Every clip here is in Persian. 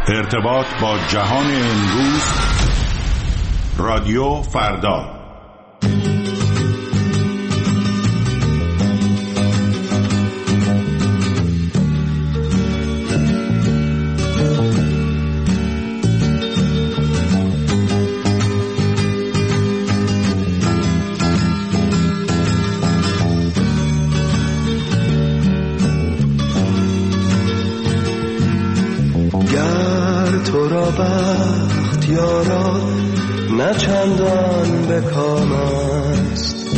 ارتباط با جهان امروز، رادیو فردا. تو را بخت یارا نه چندان به کام است،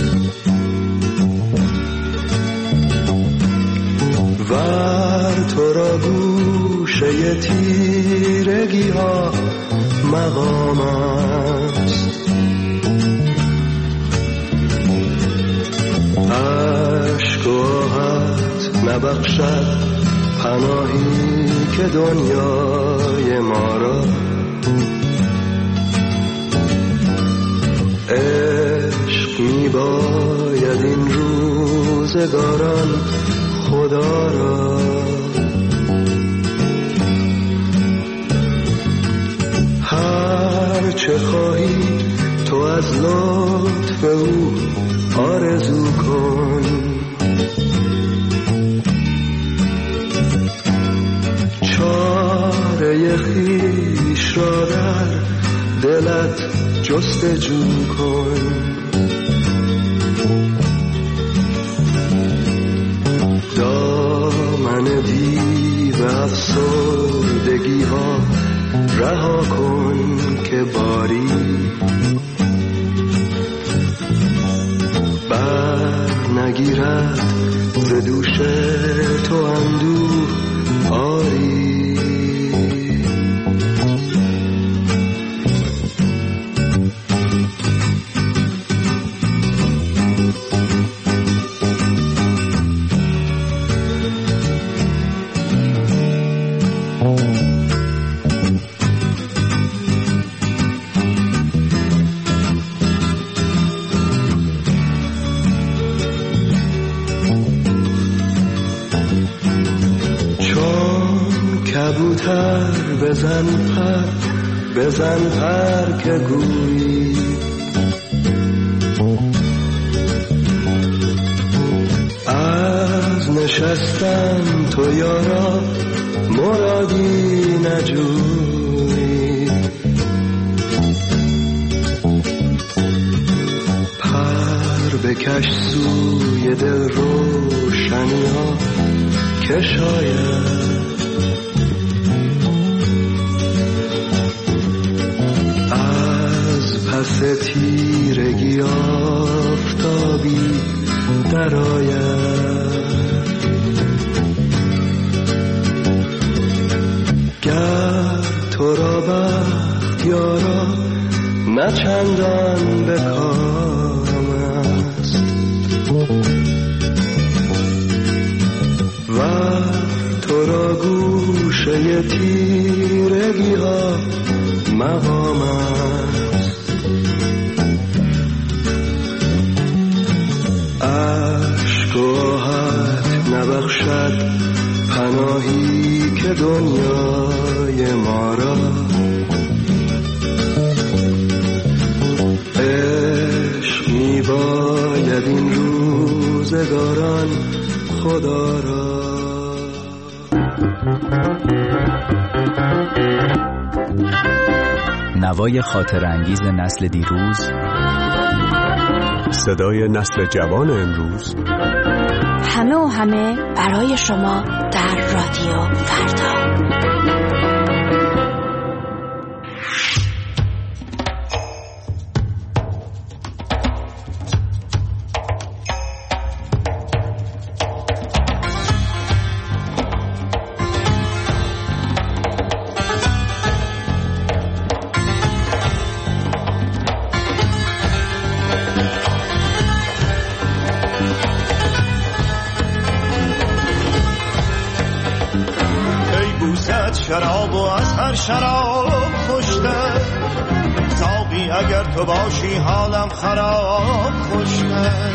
ور تو را گوشه تیرگی ها مقام است. عشق و آهت نبخشد پناهی که دنیای ما را، عشق می باید این روزگاران خدا را. هر چه خواهی تو از لطف او آرزو کن، چاره خویش را در دلت جستجو کن. دامن دیو افسردگی ها رها کن که باری بر نگیرد ز دوش تو اندوه آری. کبوتر بزن پر که گویی، از نشستن تو یارا مرادی نجویی. پر بکش سوی دل روشنی ها که شاید پس تیرگی آفتابی درآید. گر تو را بخت یارا نه چندان به کام است، و تو را گوشه تیرگی ها مقام است. عشق و آهت نبخشد پناهی که دنیای ما را، عشق می باید این روزگاران خدا را. نوای خاطر انگیز نسل دیروز، صدای نسل جوان امروز، همه و همه برای شما در رادیو فردا. شراب و از هر شراب خوشتر، ساقی اگر تو باشی حالم خراب خوشتر.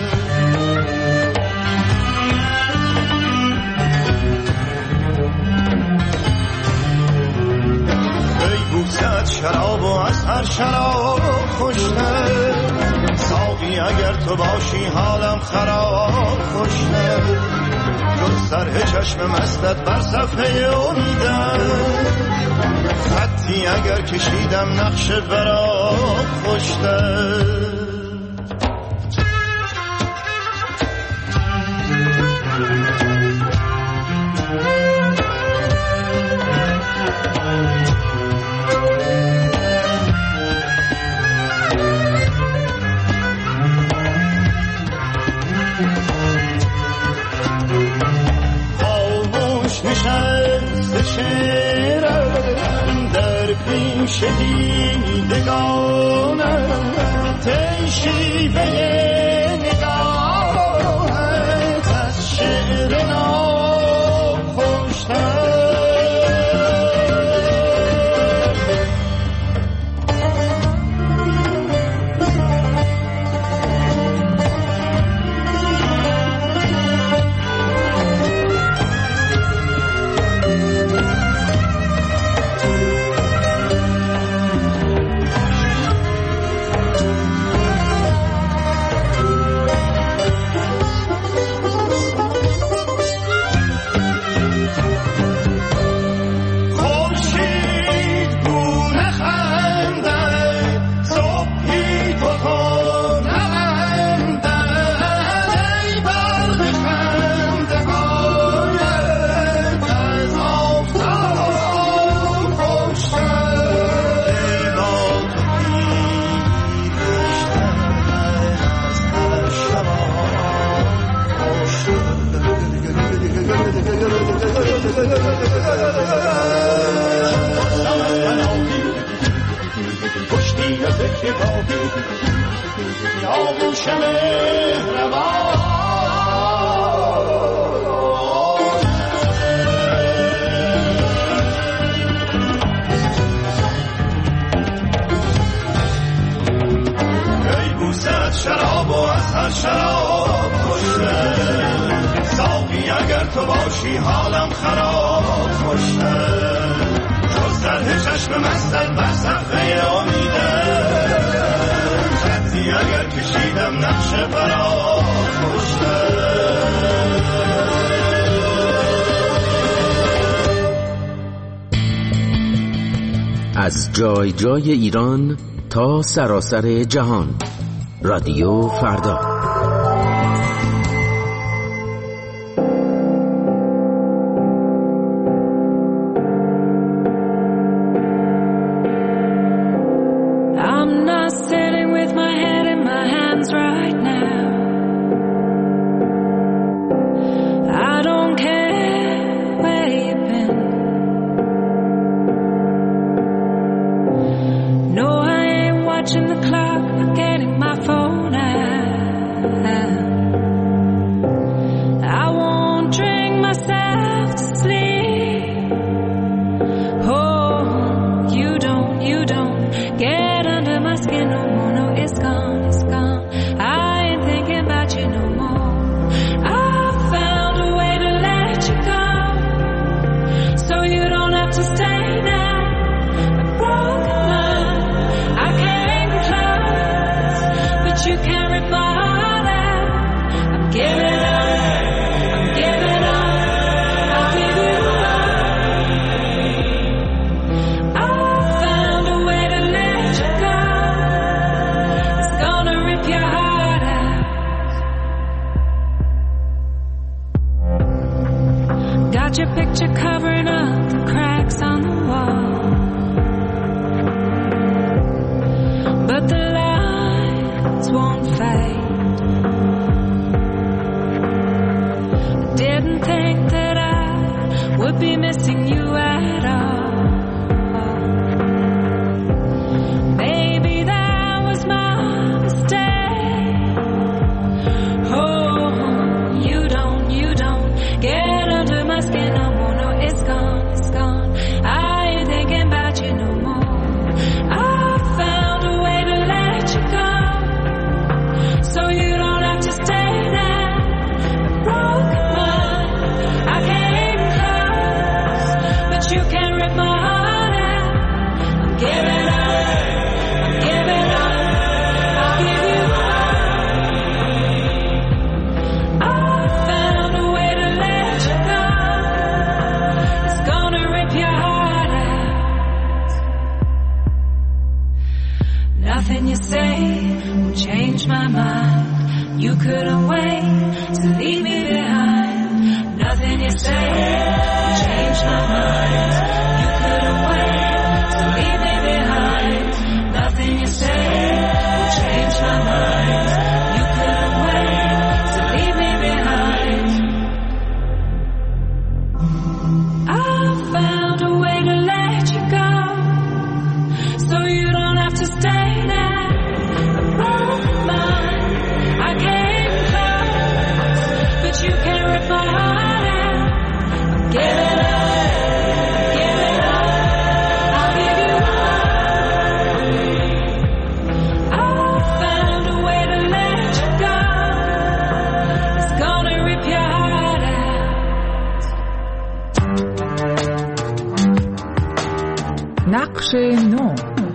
بوسه شراب و از هر شراب خوشتر. ساقی اگر تو باشی حالم خراب خوشتر. جز سرح چشم مستت بر صفحه امیدم، خطی اگر کشیدم نقش براب خوشتر. شعرم در پیش دیدگانم، تشیبه نگاهت از شعر ناب خوشتر. شراب و از هر شراب خوشتر. ساقی اگر تو باشی حالم خراب خوشتر. جز طرح چشم مستت بر صفحه امیدم، خطی اگر کشیدم نقش براب خوشتر. از جای جای ایران تا سراسر جهان، رادیو فردا. You can rip my heart out. Nothing you say will change my mind. You couldn't wait to leave me behind. Nothing you say will change my mind. You couldn't wait to leave me behind. Nothing you say will change my mind. You couldn't wait to leave me behind. I found a way to let you go, so you don't have to stay there. I broke mine, I came close, but you can't rip my heart out. I'm giving up, I'll give you up. I found a way to let you go, it's gonna rip your heart out. نقش نو.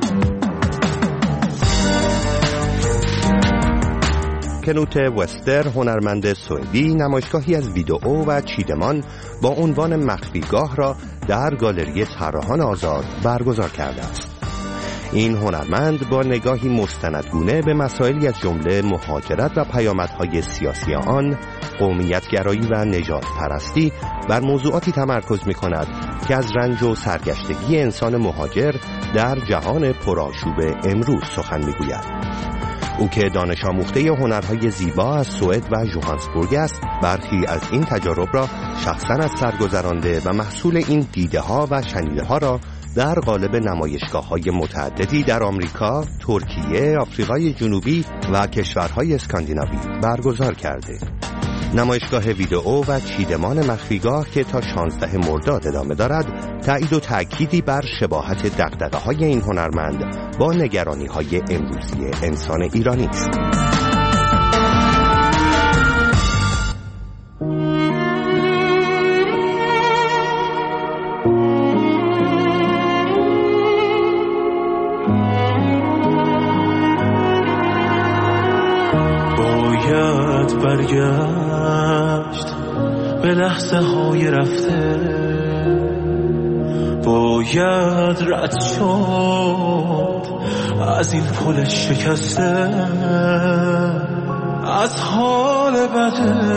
کنوت وستر، هنرمند سوئدی، نمایشگاهی از ویدئو و چیدمان با عنوان مخفیگاه را در گالری طراحان آزاد برگزار کرده است. این هنرمند با نگاهی مستندگونه به مسائلی از جمله مهاجرت و پیامدهای سیاسی آن، قومیت‌گرایی و نژاد پرستی بر موضوعاتی تمرکز می‌کند که از رنج و سرگشتگی انسان مهاجر در جهان پرآشوب امروز سخن می‌گوید. او که دانش آموخته هنرهای زیبا از سوئد و ژوهانسبورگ است، برخی از این تجارب را شخصاً از سر گذرانده و محصول این دیده‌ها و شنیده‌ها را در قالب نمایشگاه‌های متعددی در آمریکا، ترکیه، آفریقای جنوبی و کشورهای اسکاندیناوی برگزار کرده. نمایشگاه ویدئو و چیدمان مخفیگاه که تا 16 مرداد ادامه دارد، تایید و تأکیدی بر شباهت دغدغه‌های این هنرمند با نگرانی‌های امروزی انسان ایرانی است. برگشت به لحظه های رفته، باید رد شد از این پل شکسته، از حال بده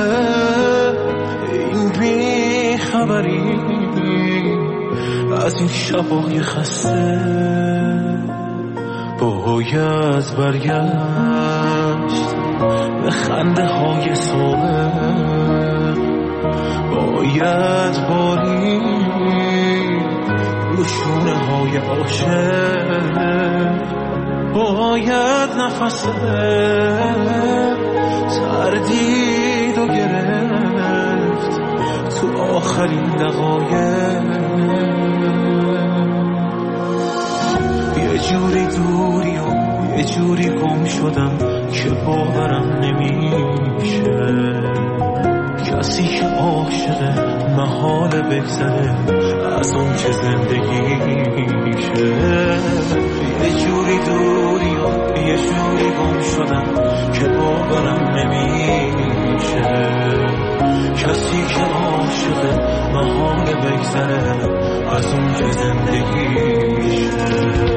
این بی خبری، از این شبای خسته، باید برگشت به خنده های صبح، باید بارید رو شونه های عاشق، باید نفس تردید و گرفت تو آخرین دقایق، یه جوری دوری و یه جوری گم شدم که باورم نمیشه، کسی که عاشق محال بگذره از اون که زندگیشه، یه جوری دوری و یه جوری گم شدم که باورم نمیشه، کسی که عاشق محال بگذره از اون که زندگیشه.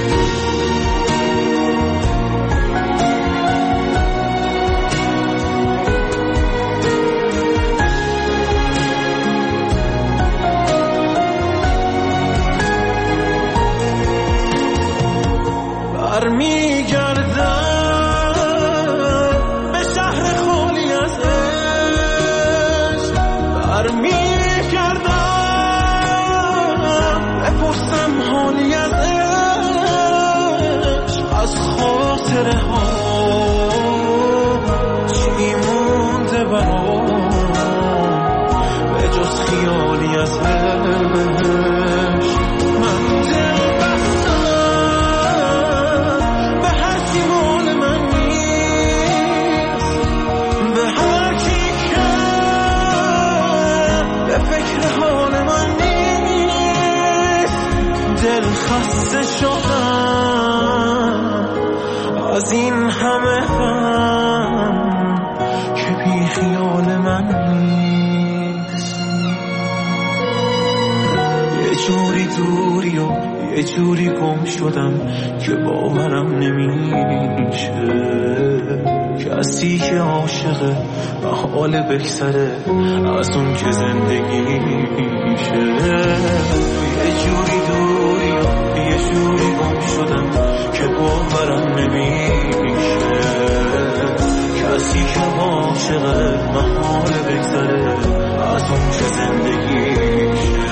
از این همه غم که بی خیال من نیست، یه جوری دوری و یه جوری گم شدم که باورم نمیشه. کسی که عاشقه و حال بگذره از اون که زندگیشه. یه جوری دوری و یه جوری گم شدم که باورم نمیشه. کسی که عاشقه و حال بگذره از اون که زندگیشه.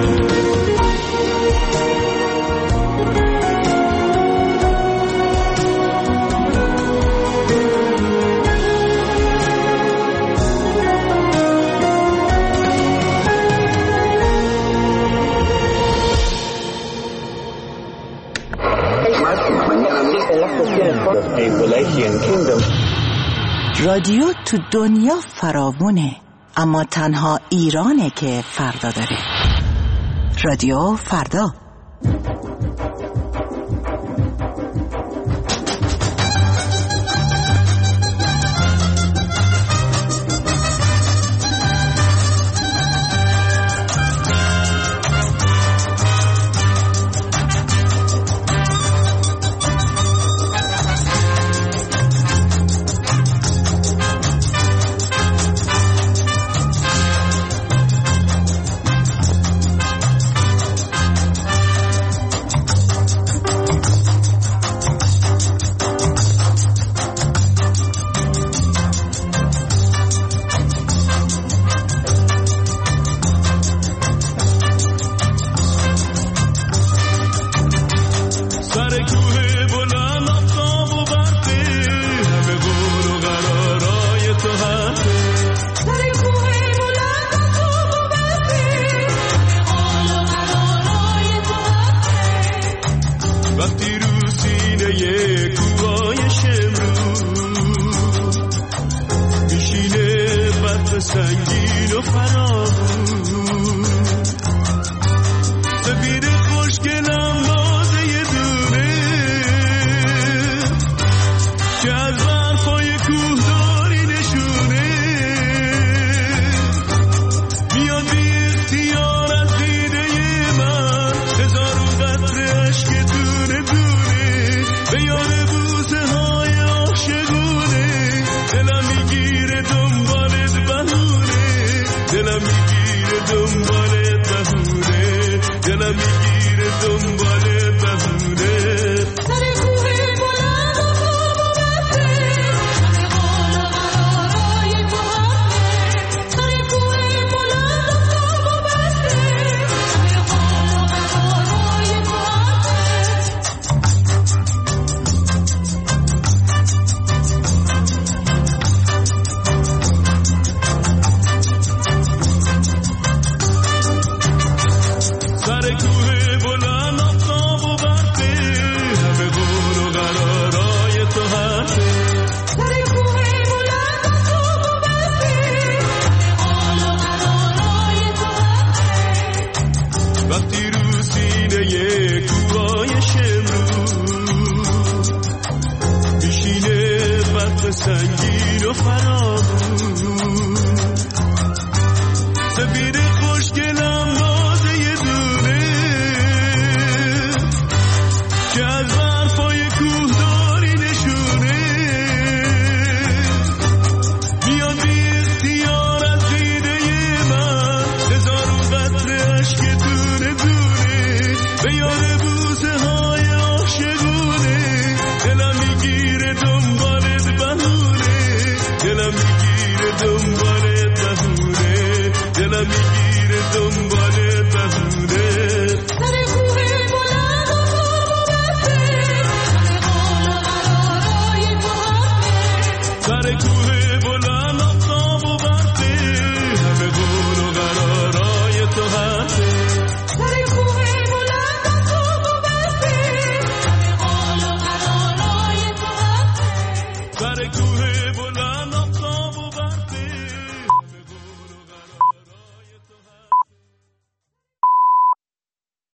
رادیو تو دنیا فراوونه، اما تنها ایرانه که فردا داره. رادیو فردا. سنگین و فرامون سفید خوشگلم بازه یه دونه که از برفای کوهداری نشونه میاد بی اختیار از دیده من هزارون قطره عشق دونه دونه به یاد بوسه های عاشقونه دلم میگیره دنبالت بهونه دلم میگیره دنبالت بهونه دلم میگیره دنبالت بهونه سر کوه بلند و خواب و بسته همه حال و قرارای تو هسته سر کوه بلند و خواب و بسته همه حال و قرارای تو سر کوه بلند آفتاب و برقه همه قول و قرارای تو هسته سر کوه بلند آفتاب و برقه همه حال و قرارای تو هسته وقتی رو سینه کوههای شمرو میشینه برق سنگین